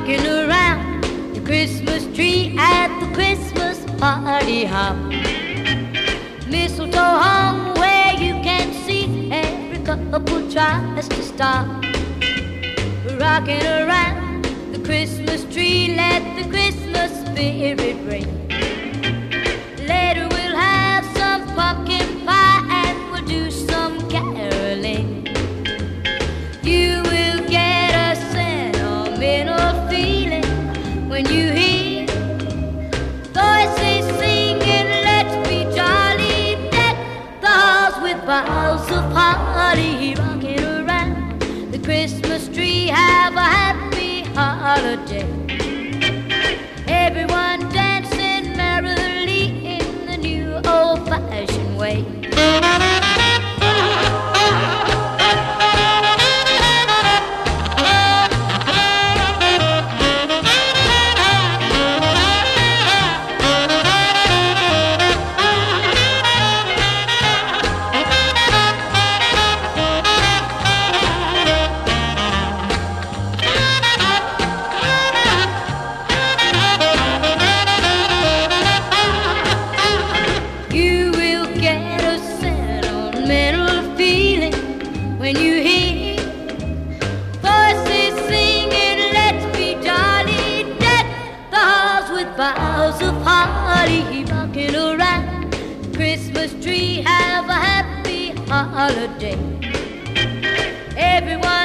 rocking around the Christmas tree at the Christmas party hop. Mistletoe hung where you can see every couple tries to stop. Rocking around the Christmas tree, let the Christmas spirit ring. Later we'll have some pumpkin pie and we'll do some caroling. You will get a sentimental feeling when you hear voices singing, let's be jolly, deck the halls with boughs of holly. Rocking around the Christmas tree, have a happy holiday. Everyone dancing merrily in the new old-fashioned way. When you hear voices singing, let's be jolly, deck the halls with boughs of holly. Rocking around the Christmas tree, have a happy holiday. Everyone